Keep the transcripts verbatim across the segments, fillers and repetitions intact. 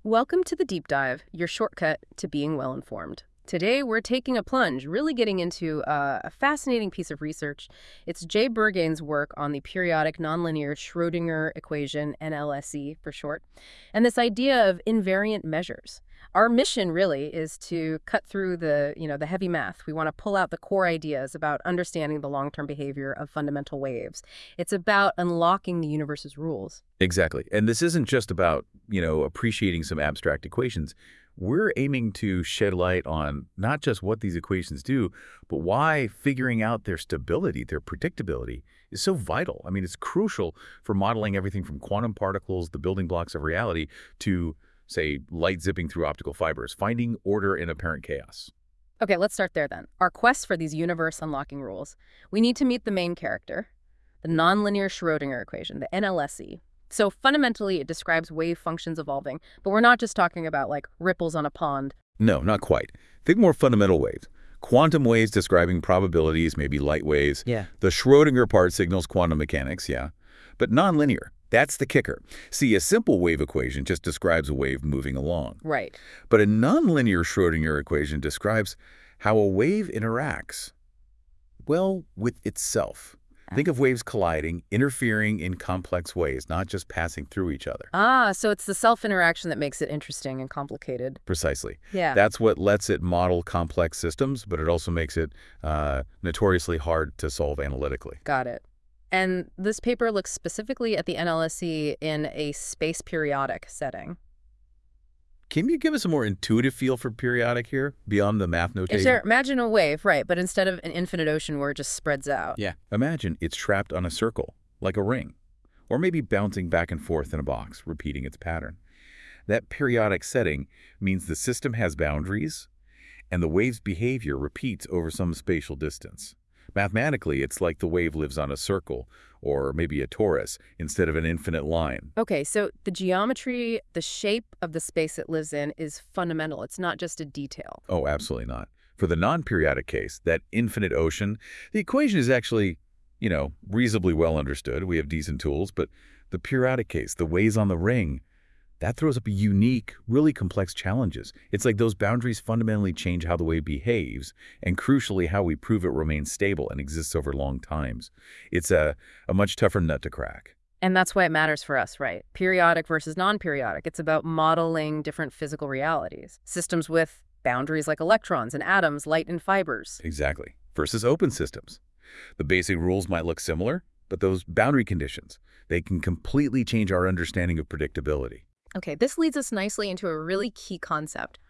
Welcome to the Deep Dive, your shortcut to being well-informed. Today, we're taking a plunge, really getting into uh, a fascinating piece of research. It's Jay Burgain's work on the periodic nonlinear Schrödinger equation, N L S E for short, and this idea of invariant measures. Our mission really is to cut through the, you know, the heavy math. We want to pull out the core ideas about understanding the long-term behavior of fundamental waves. It's about unlocking the universe's rules. Exactly. And this isn't just about, you know, appreciating some abstract equations. We're aiming to shed light on not just what these equations do, but why figuring out their stability, their predictability, is so vital. I mean, it's crucial for modeling everything from quantum particles, the building blocks of reality, to, say, light zipping through optical fibers, finding order in apparent chaos. Okay, let's start there then. Our quest for these universe unlocking rules. We need to meet the main character, the nonlinear Schrödinger equation, the N L S E. So fundamentally, it describes wave functions evolving, but we're not just talking about like ripples on a pond. No, not quite. Think more fundamental waves. Quantum waves describing probabilities, maybe light waves. Yeah. The Schrödinger part signals quantum mechanics, yeah. But nonlinear, that's the kicker. See, a simple wave equation just describes a wave moving along. Right. But a nonlinear Schrödinger equation describes how a wave interacts, well, with itself. Think of waves colliding, interfering in complex ways, not just passing through each other. Ah, so it's the self-interaction that makes it interesting and complicated. Precisely. Yeah. That's what lets it model complex systems, but it also makes it uh, notoriously hard to solve analytically. Got it. And this paper looks specifically at the N L S E in a space periodic setting. Can you give us a more intuitive feel for periodic here, beyond the math notation? Is there, imagine a wave, right, but instead of an infinite ocean where it just spreads out. Yeah. Imagine it's trapped on a circle, like a ring, or maybe bouncing back and forth in a box, repeating its pattern. That periodic setting means the system has boundaries, and the wave's behavior repeats over some spatial distance. Mathematically, it's like the wave lives on a circle, or maybe a torus, instead of an infinite line. Okay, so the geometry, the shape of the space it lives in is fundamental. It's not just a detail. Oh, absolutely not. For the non-periodic case, that infinite ocean, the equation is actually, you know, reasonably well understood. We have decent tools, but the periodic case, the waves on the ring, that throws up unique, really complex challenges. It's like those boundaries fundamentally change how the wave behaves, and crucially, how we prove it remains stable and exists over long times. It's a, a much tougher nut to crack. And that's why it matters for us, right? Periodic versus non-periodic. It's about modeling different physical realities. Systems with boundaries like electrons and atoms, light and fibers. Exactly. Versus open systems. The basic rules might look similar, but those boundary conditions, they can completely change our understanding of predictability. Okay, this leads us nicely into a really key concept,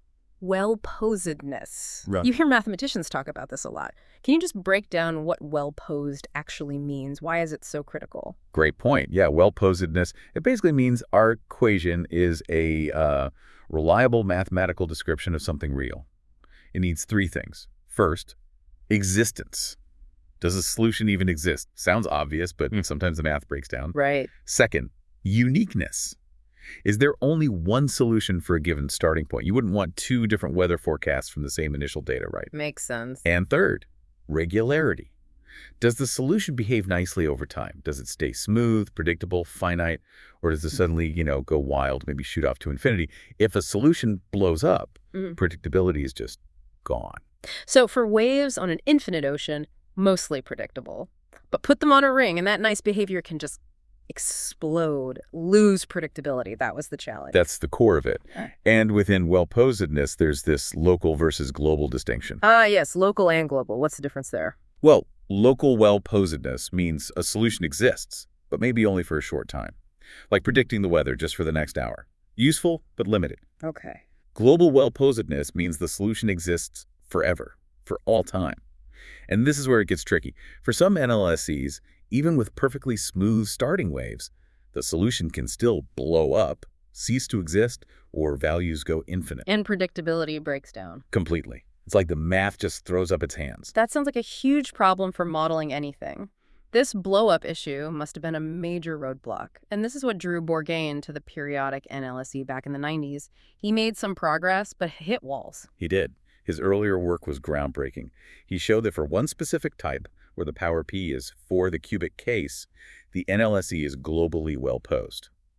well-posedness. Right. You hear mathematicians talk about this a lot. Can you just break down what well-posed actually means? Why is it so critical? Great point. Yeah, well-posedness, it basically means our equation is a uh, reliable mathematical description of something real. It needs three things. First, existence. Does a solution even exist? Sounds obvious, but mm. sometimes the math breaks down. Right. Second, uniqueness. Is there only one solution for a given starting point? You wouldn't want two different weather forecasts from the same initial data, right? Makes sense. And third, regularity. Does the solution behave nicely over time? Does it stay smooth, predictable, finite, or does it suddenly, you know, go wild, maybe shoot off to infinity? If a solution blows up, mm-hmm. predictability is just gone. So for waves on an infinite ocean, mostly predictable. But put them on a ring, and that nice behavior can just explode, lose predictability. That was the challenge. That's the core of it. And within well-posedness, there's this local versus global distinction. Ah, yes, local and global. What's the difference there? Well, local well-posedness means a solution exists, but maybe only for a short time. Like predicting the weather just for the next hour. Useful, but limited. Okay. Global well-posedness means the solution exists forever, for all time. And this is where it gets tricky. For some N L S Es, even with perfectly smooth starting waves, the solution can still blow up, cease to exist, or values go infinite. And predictability breaks down. Completely. It's like the math just throws up its hands. That sounds like a huge problem for modeling anything. This blow-up issue must have been a major roadblock. And this is what drew Bourgain to the periodic N L S E back in the nineties. He made some progress, but hit walls. He did. His earlier work was groundbreaking. He showed that for one specific type, where the power p is for the cubic case, the N L S E is globally well posed.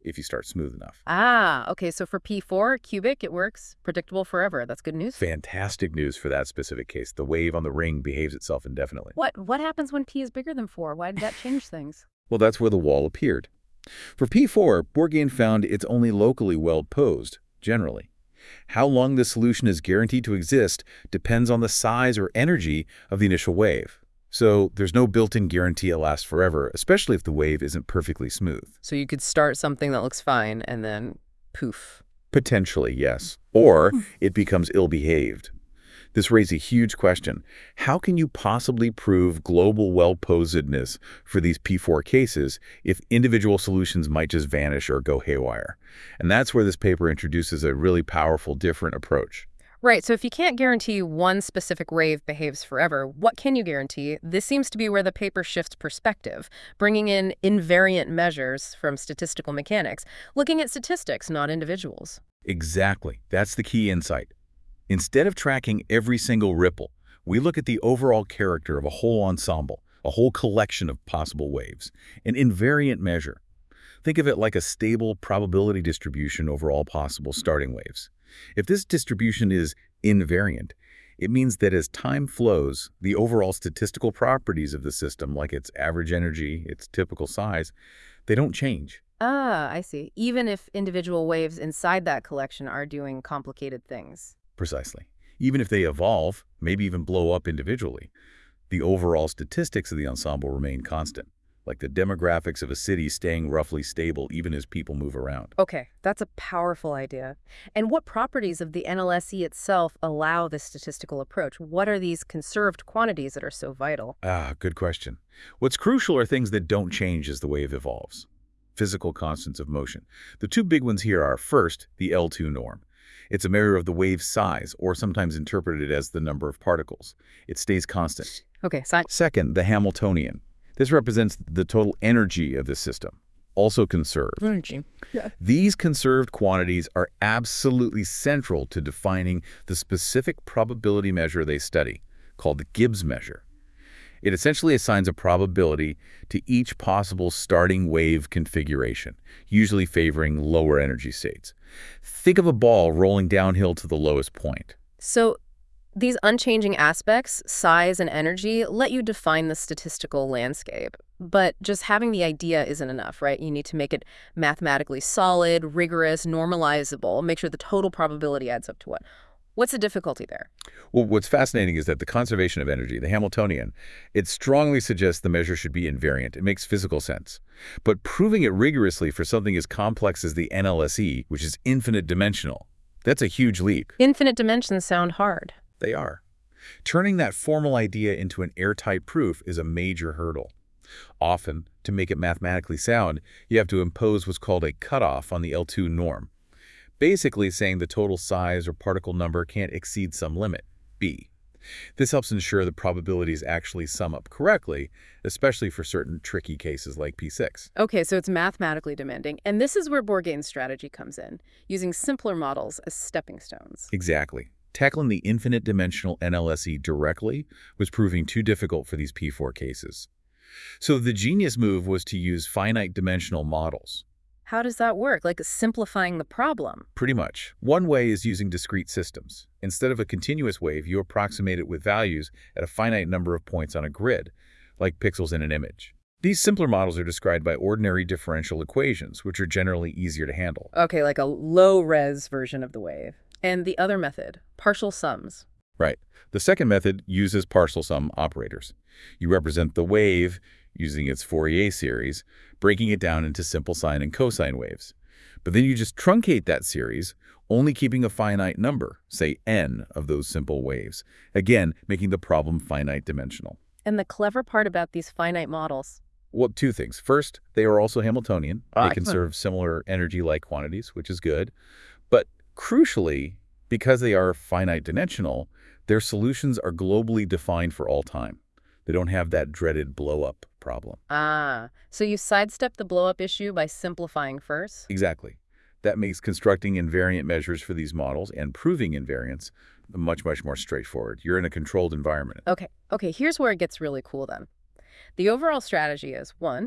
if you start smooth enough. Ah, okay, so for P four, cubic, it works. Predictable forever. That's good news. Fantastic news for that specific case. The wave on the ring behaves itself indefinitely. What what happens when P is bigger than four? Why did that change things? Well, that's where the wall appeared. For P four, Bourgain found it's only locally well posed, generally. How long the solution is guaranteed to exist depends on the size or energy of the initial wave. So there's no built-in guarantee it lasts forever, especially if the wave isn't perfectly smooth. So you could start something that looks fine and then poof. Potentially, yes. Or it becomes ill-behaved. This raises a huge question. How can you possibly prove global well-posedness for these P four cases if individual solutions might just vanish or go haywire? And that's where this paper introduces a really powerful, different approach. Right, so if you can't guarantee one specific wave behaves forever, what can you guarantee? This seems to be where the paper shifts perspective, bringing in invariant measures from statistical mechanics, looking at statistics, not individuals. Exactly. That's the key insight. Instead of tracking every single ripple, we look at the overall character of a whole ensemble, a whole collection of possible waves, an invariant measure. Think of it like a stable probability distribution over all possible starting waves. If this distribution is invariant, it means that as time flows, the overall statistical properties of the system, like its average energy, its typical size, they don't change. Ah, I see. Even if individual waves inside that collection are doing complicated things. Precisely. Even if they evolve, maybe even blow up individually, the overall statistics of the ensemble remain constant, like the demographics of a city staying roughly stable even as people move around. Okay, that's a powerful idea. And what properties of the N L S E itself allow this statistical approach? What are these conserved quantities that are so vital? Ah, good question. What's crucial are things that don't change as the wave evolves. Physical constants of motion. The two big ones here are, first, the L two norm. It's a measure of the wave's size, or sometimes interpreted as the number of particles. It stays constant. Okay, science. Second, the Hamiltonian. This represents the total energy of the system, also conserved. Energy. Yeah. These conserved quantities are absolutely central to defining the specific probability measure they study, called the Gibbs measure. It essentially assigns a probability to each possible starting wave configuration, usually favoring lower energy states. Think of a ball rolling downhill to the lowest point. So these unchanging aspects, size and energy, let you define the statistical landscape. But just having the idea isn't enough, right? You need to make it mathematically solid, rigorous, normalizable, make sure the total probability adds up to what? What's the difficulty there? Well, what's fascinating is that the conservation of energy, the Hamiltonian, it strongly suggests the measure should be invariant. It makes physical sense. But proving it rigorously for something as complex as the N L S E, which is infinite dimensional, that's a huge leap. Infinite dimensions sound hard. They are. Turning that formal idea into an airtight proof is a major hurdle. Often, to make it mathematically sound, you have to impose what's called a cutoff on the L two norm. Basically saying the total size or particle number can't exceed some limit, b. This helps ensure the probabilities actually sum up correctly, especially for certain tricky cases like P six. Okay, so it's mathematically demanding. And this is where Bourgain's strategy comes in, using simpler models as stepping stones. Exactly. Tackling the infinite dimensional N L S E directly was proving too difficult for these P four cases. So the genius move was to use finite dimensional models. How does that work? Like simplifying the problem? Pretty much. One way is using discrete systems. Instead of a continuous wave, you approximate it with values at a finite number of points on a grid, like pixels in an image. These simpler models are described by ordinary differential equations, which are generally easier to handle. Okay, like a low-res version of the wave. And the other method, partial sums. Right. The second method uses partial sum operators. You represent the wave using its Fourier series, breaking it down into simple sine and cosine waves. But then you just truncate that series, only keeping a finite number, say n, of those simple waves, again, making the problem finite dimensional. And the clever part about these finite models? Well, two things. First, they are also Hamiltonian. Ah, they conserve similar energy-like quantities, which is good. But crucially, because they are finite dimensional, their solutions are globally defined for all time. They don't have that dreaded blow-up problem. Ah, so you sidestep the blow-up issue by simplifying first? Exactly. That makes constructing invariant measures for these models and proving invariance much, much more straightforward. You're in a controlled environment. Okay, okay, here's where it gets really cool then. The overall strategy is, one,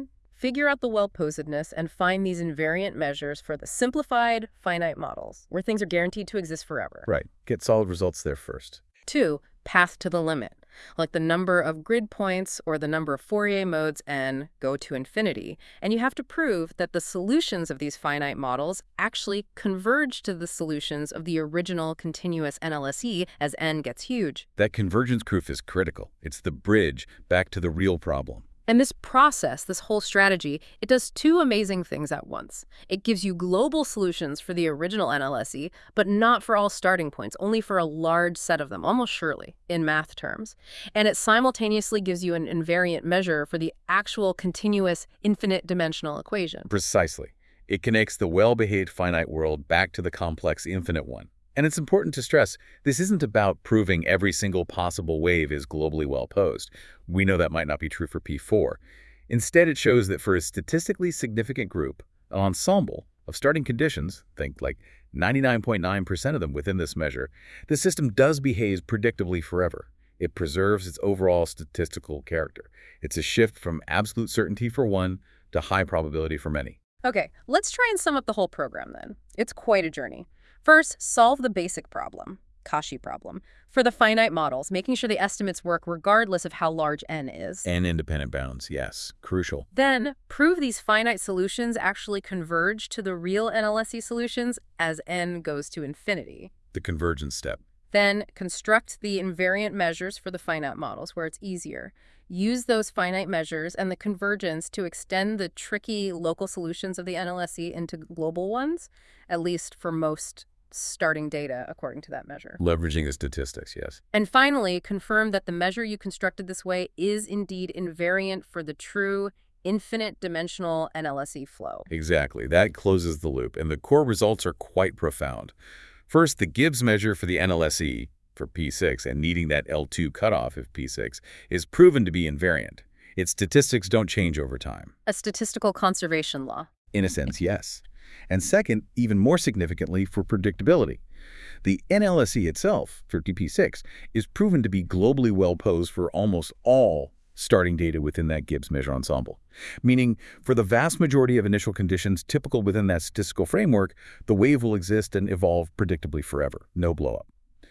figure out the well-posedness and find these invariant measures for the simplified, finite models, where things are guaranteed to exist forever. Right. Get solid results there first. Two, path to the limit, like the number of grid points or the number of Fourier modes n go to infinity. And you have to prove that the solutions of these finite models actually converge to the solutions of the original continuous N L S E as n gets huge. That convergence proof is critical. It's the bridge back to the real problem. And this process, this whole strategy, it does two amazing things at once. It gives you global solutions for the original N L S E, but not for all starting points, only for a large set of them, almost surely, in math terms. And it simultaneously gives you an invariant measure for the actual continuous infinite dimensional equation. Precisely. It connects the well-behaved finite world back to the complex infinite one. And it's important to stress, this isn't about proving every single possible wave is globally well-posed. We know that might not be true for P four. Instead, it shows that for a statistically significant group, an ensemble of starting conditions, think like ninety-nine point nine percent of them within this measure, the system does behave predictably forever. It preserves its overall statistical character. It's a shift from absolute certainty for one to high probability for many. Okay, let's try and sum up the whole program then. It's quite a journey. First, solve the basic problem, Cauchy problem, for the finite models, making sure the estimates work regardless of how large n is. And independent bounds, yes, crucial. Then, prove these finite solutions actually converge to the real N L S E solutions as n goes to infinity. The convergence step. Then, construct the invariant measures for the finite models where it's easier. Use those finite measures and the convergence to extend the tricky local solutions of the N L S E into global ones, at least for most starting data according to that measure. Leveraging the statistics, yes. And finally, confirm that the measure you constructed this way is indeed invariant for the true infinite dimensional N L S E flow. Exactly. That closes the loop, and the core results are quite profound. First, the Gibbs measure for the N L S E for P six and needing that L two cutoff of P six is proven to be invariant. Its statistics don't change over time. A statistical conservation law. In a sense, yes. And second, even more significantly for predictability, the N L S E itself, for P six, is proven to be globally well-posed for almost all starting data within that Gibbs measure ensemble. Meaning, for the vast majority of initial conditions typical within that statistical framework, the wave will exist and evolve predictably forever, no blow-up.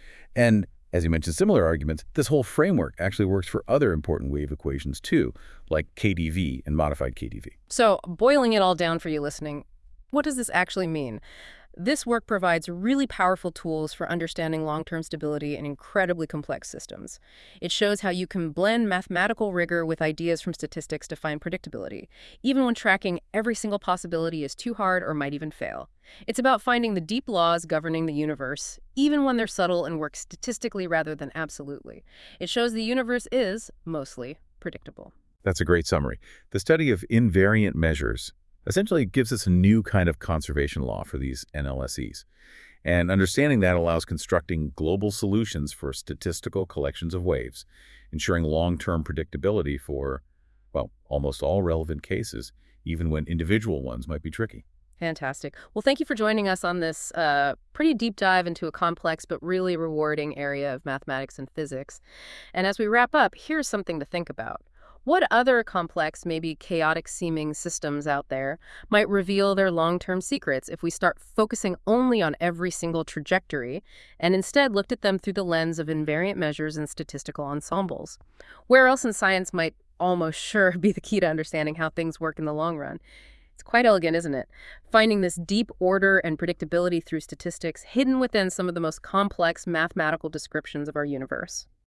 And as you mentioned similar arguments, this whole framework actually works for other important wave equations too, like K D V and modified K D V. So, boiling it all down for you listening, what does this actually mean? This work provides really powerful tools for understanding long-term stability in incredibly complex systems. It shows how you can blend mathematical rigor with ideas from statistics to find predictability, even when tracking every single possibility is too hard or might even fail. It's about finding the deep laws governing the universe, even when they're subtle and work statistically rather than absolutely. It shows the universe is, mostly, predictable. That's a great summary. The study of invariant measures essentially gives us a new kind of conservation law for these N L S Es. And understanding that allows constructing global solutions for statistical collections of waves, ensuring long-term predictability for, well, almost all relevant cases, even when individual ones might be tricky. Fantastic. Well, thank you for joining us on this uh, pretty deep dive into a complex but really rewarding area of mathematics and physics. And as we wrap up, here's something to think about. What other complex, maybe chaotic-seeming systems out there might reveal their long-term secrets if we start focusing only on every single trajectory and instead looked at them through the lens of invariant measures and statistical ensembles? Where else in science might almost sure be the key to understanding how things work in the long run? It's quite elegant, isn't it? Finding this deep order and predictability through statistics hidden within some of the most complex mathematical descriptions of our universe.